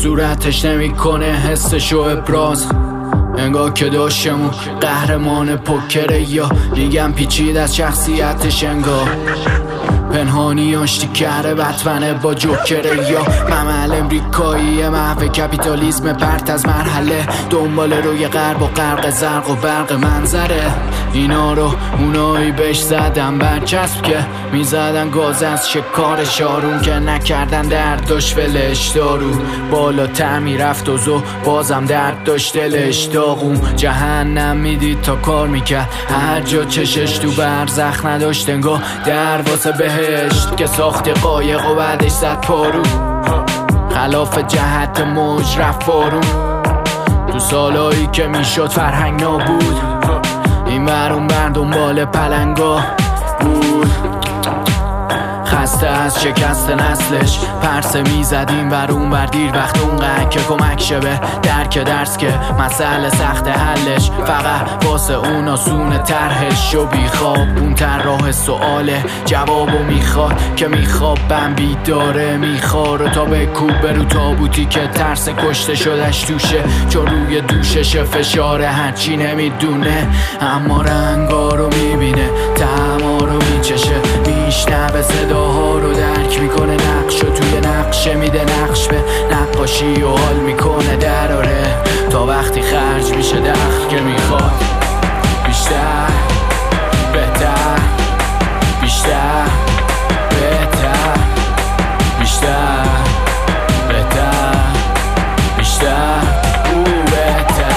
صورتش نمیکنه حسشو ابراز، انگار که داشتمون قهرمان پوکره، یا میگم پیچید از شخصیتش، انگار پنهانی آشتی کرده بتمنه با جوکره، یا ممل امریکایی محو کپیتالیسم پرت از مرحله، دنبال روی غرب و غرق زرق و برق منظره. اینا رو اونایی بهش زدن برچسب که میزدن گاز از شکار شارون، که نکردن درد داشت ولش دارو، بالاتر میرفت و زو بازم درد داشت دلش داغون. جهنم میدید تا کار میکرد، هر جا چشش تو برزخ نداشت، انگار در واسه بهشت که ساخت قایق و بعدش زد پارو، خلاف جهت موج رفت بارون. تو سالایی که میشد فرهنگ نابود، این برون بر دنبال پلنگا بود، خسته از شکست نسلش پرسه میزدیم برون بر دیر وقت اونقدر که کمک شبه درک درس که مسئله سخت حلش، فقط واسه اون آسونه طرحش و بیخواب اون طراح سواله جوابو میخواد که میخوابم بیداره میخواره تا به کوبه رو تابوتی که ترس کشته شدش توشه، چون روی دوشش فشاره هرچی نمیدونه، اما رنگا رو میبینه طعما رو میچشه، میشنوه صداها رو درک میکنه، نقش رو توی نقشه میده نقش به نقاشی و حال میکنه دراره، تا وقتی خرج میشه دخل که میخواد بیشتر بهتر، بیشتر بهتر، بیشتر بهتر، بیشتر او بهتر.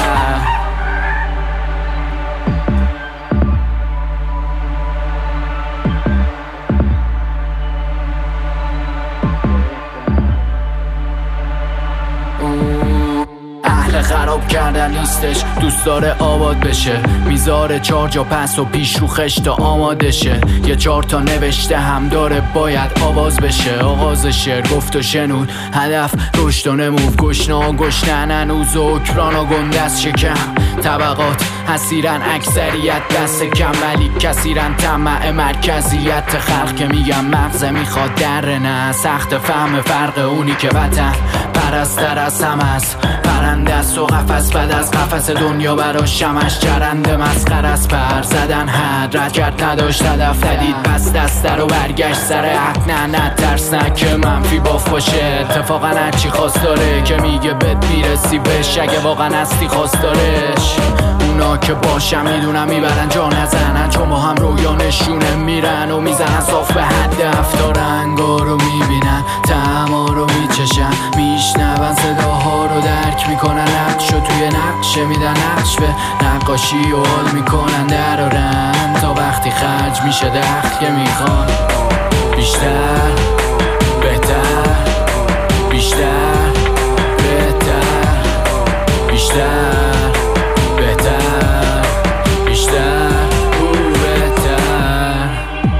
اهل خراب کردن نیستش، دوست داره آباد بشه، میذاره 4 جا پس و پیش رو خشت آماده شه، یه 4 تا نوشته هم داره باید آواز بشه، آغاز شعر گفت و شنود هدف رشد و نمو، گشنا و گشنن هنوز و اکران و گندست شکم، طبقات حسیرن اکثریت دست کم، ولی کثیرن طمع مرکزیت خلق، که میگم مغزه میخواد در نه سخت فهم فرق اونی که وطن پرستر از هم است، پرنده است و قفس بد از قفس دنیا براش شمش، چرنده مسخر از پر زدن حد رد کرد نداشت هدف ندید پس دسته رو برگشت سر حق، نه ترس نه که منفی باف باشه، اتفاقا هرچی خواست داره که میگه بد میرسی بهش، اگه واقعا هستی خواست دارش، اونا که باشم میدونم میبرن جا نزنن، چون با هم رویانشونه میرن و میزنن صاف به هدف، تا رنگا رو میبینن طعما رو میچشن، میشنون صداها رو درک میکنن، نقش رو توی نقشه میدن نقش به نقاشی و حال میکنن درارن، تا وقتی خرج میشه دخل که میخوان بیشتر بهتر، بیشتر بهتر، بیشتر بهتر، بیشتر او بهتر.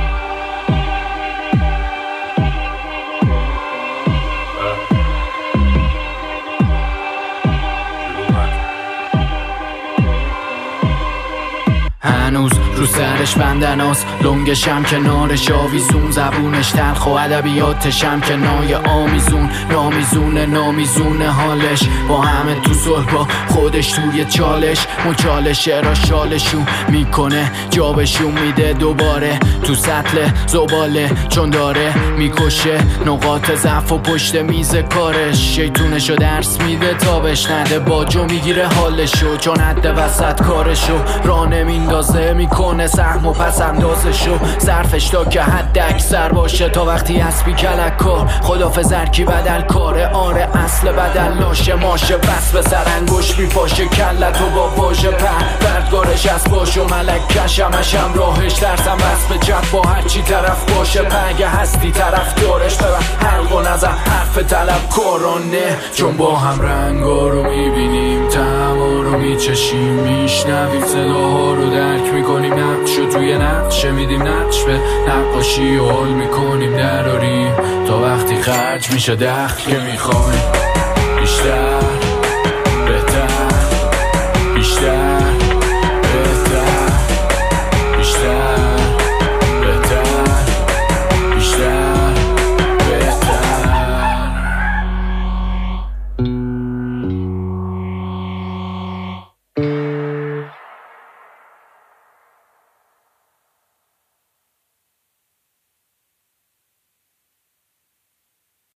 هنوز رو سرش بندناست، لنگشم کنارش آویزون، زبونش تلخ و ادبیاتشم که نای آمیزون، نامیزونه حالش با همه تو صلح با خودش توی چالش، مچالشه را شالشون میکنه جابشون میده دوباره تو سطل زباله، چون داره میکشه نقاط ضعف و پشت میز کارش، شیطونشو درس میده تا بهش نده باجو میگیره حالشو، چون حد وسط کارشو را نمیندازه، میکنه سهم و پس اندازشو صرفش تا که حد اکثر باشه، تا وقتی اسبی کلک کار خدافظ هرکی بدل کاره، آره اصل بدل لاشه ماشه بس به سر انگوش میپاشه، کلتو با واژه بردگارش از باش و ملک کشمشم راهش ترسم بس به جب با هرچی طرف باشه، پنگه هستی طرف دارش ببن حلق و نظر حرف طلب کارانه، چون با هم رنگا رو میبینیم طعما رو میچشیم، میشنویم صداها رو درک میکنیم، نقش رو توی نقشه میدیم نقش به نقاشی و حال میکنیم دراریم، تا وقتی خرج میشه دخل که میخوایم بیشتر بهتر، بیشتر